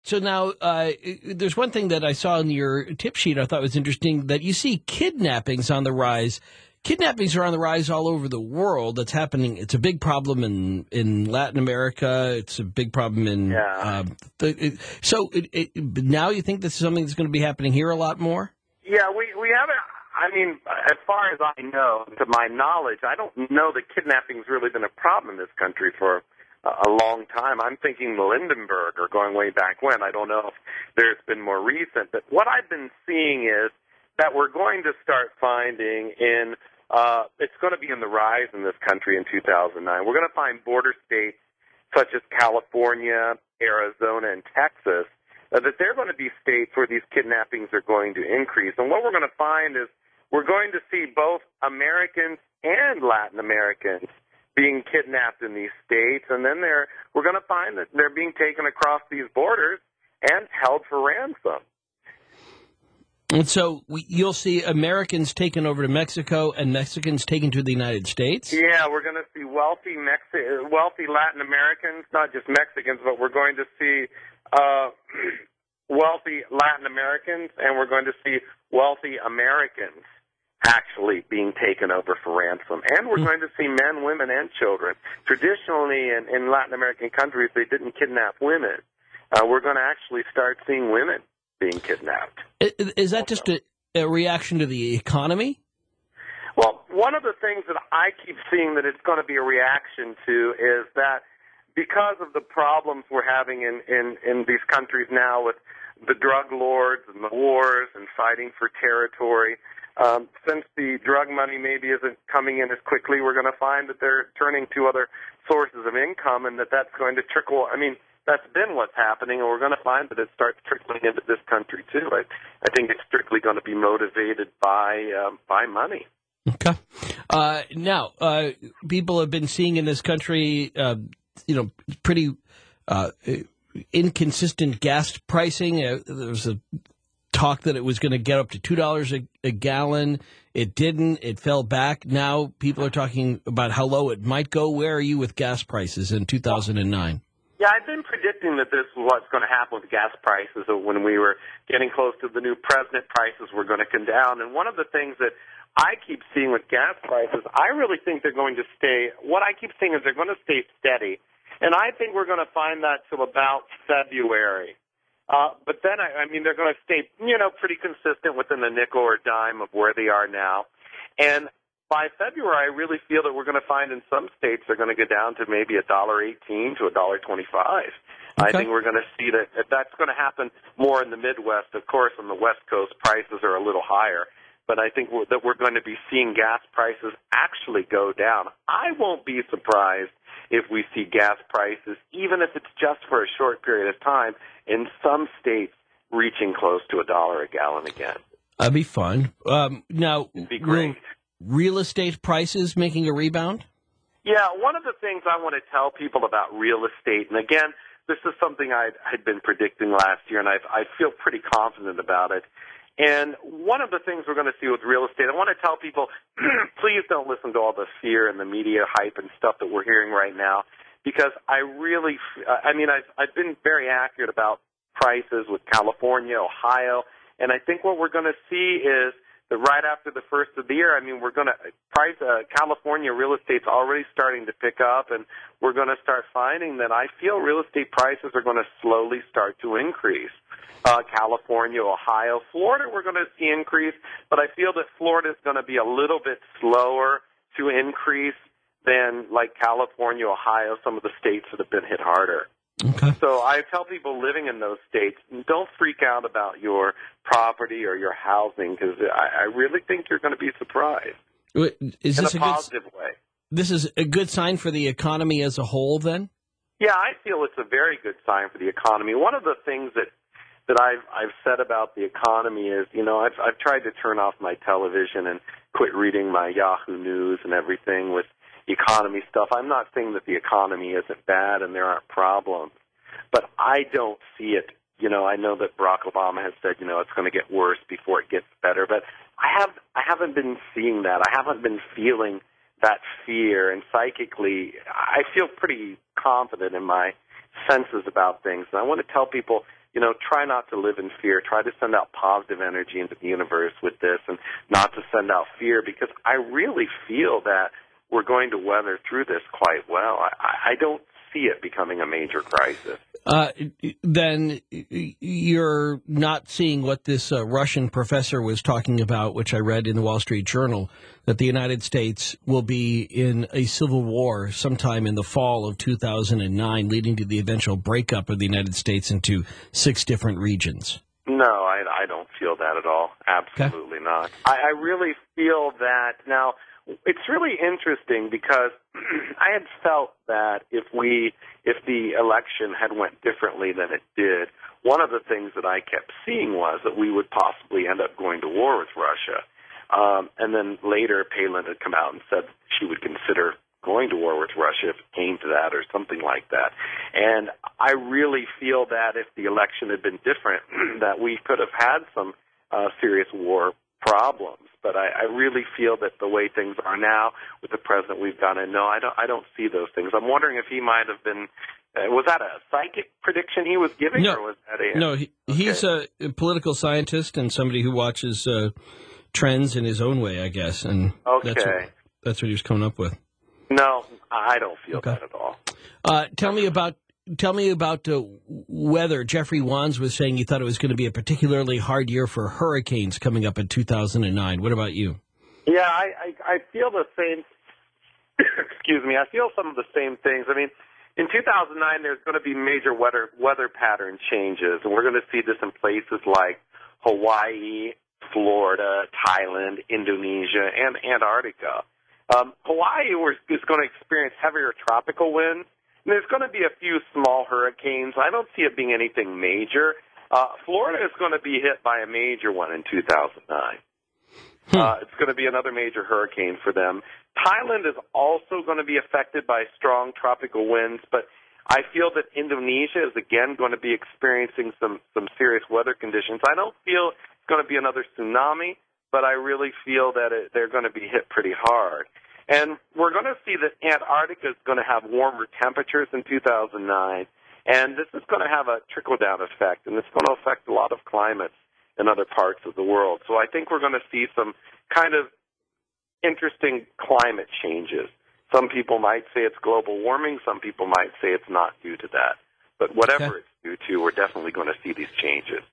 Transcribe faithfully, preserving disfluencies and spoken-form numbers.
So now, uh, there's one thing that I saw in your tip sheet I thought was interesting, that you see kidnappings on the rise. Kidnappings are on the rise all over the world. That's happening. It's a big problem in, in Latin America. It's a big problem in. Yeah. Uh, the, it, so it, it, now you think this is something that's going to be happening here a lot more? Yeah, we we haven't. I mean, as far as I know, to my knowledge, I don't know that kidnapping's really been a problem in this country for a long time. I'm thinking the Lindenberg, or going way back when. I don't know if there's been more recent. But what I've been seeing is that we're going to start finding in, uh, it's going to be in the rise in this country in two thousand nine. We're going to find border states such as California, Arizona, and Texas, uh, that they're going to be states where these kidnappings are going to increase. And what we're going to find is we're going to see both Americans and Latin Americans being kidnapped in these states, and then they're, we're going to find that they're being taken across these borders and held for ransom. And so we, you'll see Americans taken over to Mexico and Mexicans taken to the United States? Yeah, we're going to see wealthy Mexi- wealthy Latin Americans, not just Mexicans, but we're going to see uh, wealthy Latin Americans, and we're going to see wealthy Americans actually being taken over for ransom. And we're going to see men, women, and children. Traditionally, in, in Latin American countries, they didn't kidnap women. Uh, we're going to actually start seeing women being kidnapped. Is that just a, a reaction to the economy? Well, one of the things that I keep seeing that it's going to be a reaction to is that because of the problems we're having in, in, in these countries now with the drug lords and the wars and fighting for territory, Um, since the drug money maybe isn't coming in as quickly, we're going to find that they're turning to other sources of income, and that that's going to trickle. I mean, that's been what's happening, and we're going to find that it starts trickling into this country, too. I, I think it's strictly going to be motivated by um, by money. Okay. Uh, now, uh, people have been seeing in this country, uh, you know, pretty uh, inconsistent gas pricing. Uh, there was a talk that it was going to get up to two dollars a, a gallon. It didn't. It fell back. Now people are talking about how low it might go. Where are you with gas prices in two thousand nine? Yeah, I've been predicting that this is what's going to happen with gas prices. When we were getting close to the new president, prices were going to come down. And one of the things that I keep seeing with gas prices, I really think they're going to stay, what I keep seeing is they're going to stay steady. And I think we're going to find that till about February. Uh, but then, I, I mean, they're going to stay, you know, pretty consistent within the nickel or dime of where they are now. And by February, I really feel that we're going to find in some states they're going to go down to maybe one dollar eighteen to one dollar twenty-five. Okay. I think we're going to see that that's going to happen more in the Midwest. Of course, on the West Coast, prices are a little higher. But I think we're, that we're going to be seeing gas prices actually go down. I won't be surprised if we see gas prices, even if it's just for a short period of time, in some states reaching close to a dollar a gallon again. That'd be fun. Um, now, It'd be great. Real estate prices making a rebound? Yeah, one of the things I want to tell people about real estate, and again, this is something I had been predicting last year, and I, I feel pretty confident about it. And one of the things we're going to see with real estate, I want to tell people, please don't listen to all the fear and the media hype and stuff that we're hearing right now, because I really, I mean, I've, I've been very accurate about prices with California, Ohio, and I think what we're going to see is that right after the first of the year, I mean, we're going to, price, uh, California real estate's already starting to pick up, and we're going to start finding that I feel real estate prices are going to slowly start to increase. Uh, California, Ohio, Florida, we're going to see increase, but I feel that Florida is going to be a little bit slower to increase than like California, Ohio, some of the states that have been hit harder. Okay. So I tell people living in those states, don't freak out about your property or your housing, because I, I really think you're going to be surprised. Is in this a, a positive good, way. This is a good sign for the economy as a whole, then? Yeah, I feel it's a very good sign for the economy. One of the things that that I've I've said about the economy is, you know, I've I've tried to turn off my television and quit reading my Yahoo News and everything with economy stuff. I'm not saying that the economy isn't bad and there aren't problems, but I don't see it. You know, I know that Barack Obama has said, you know, it's going to get worse before it gets better, but I have I haven't been seeing that. I haven't been feeling that fear, and psychically, I feel pretty confident in my senses about things. And I want to tell people, you know, try not to live in fear. Try to send out positive energy into the universe with this and not to send out fear, because I really feel that we're going to weather through this quite well. I, I don't see it becoming a major crisis. Uh, then you're not seeing what this uh, Russian professor was talking about, which I read in the Wall Street Journal, that the United States will be in a civil war sometime in the fall of two thousand nine, leading to the eventual breakup of the United States into six different regions. No, I, I don't feel that at all. Absolutely okay. not. I, I really feel that now. It's really interesting because I had felt that if we, if the election had went differently than it did, one of the things that I kept seeing was that we would possibly end up going to war with Russia. Um, and then later, Palin had come out and said she would consider going to war with Russia if it came to that or something like that. And I really feel that if the election had been different, that we could have had some uh, serious war problems. But I, I really feel that the way things are now with the president we've got, and no, I don't, I don't see those things. I'm wondering if he might have been, uh, was that a psychic prediction he was giving? No, or was that a, no he, okay. he's a political scientist and somebody who watches uh, trends in his own way, I guess. And okay. that's, what, that's what he was coming up with. No, I don't feel okay. that at all. Uh, tell me about Tell me about uh, weather. Jeffrey Wands was saying he thought it was going to be a particularly hard year for hurricanes coming up in two thousand nine. What about you? Yeah, I, I, I feel the same. Excuse me. I feel some of the same things. I mean, in two thousand nine, there's going to be major weather weather pattern changes, and we're going to see this in places like Hawaii, Florida, Thailand, Indonesia, and Antarctica. Um, Hawaii is going to experience heavier tropical winds. There's going to be a few small hurricanes. I don't see it being anything major. Uh, Florida is going to be hit by a major one in two thousand nine. Hmm. Uh, it's going to be another major hurricane for them. Thailand is also going to be affected by strong tropical winds, but I feel that Indonesia is again going to be experiencing some, some serious weather conditions. I don't feel it's going to be another tsunami, but I really feel that it, they're going to be hit pretty hard. And we're going to see that Antarctica is going to have warmer temperatures in two thousand nine, and this is going to have a trickle-down effect, and it's going to affect a lot of climates in other parts of the world. So I think we're going to see some kind of interesting climate changes. Some people might say it's global warming. Some people might say it's not due to that. But whatever okay. it's due to, we're definitely going to see these changes.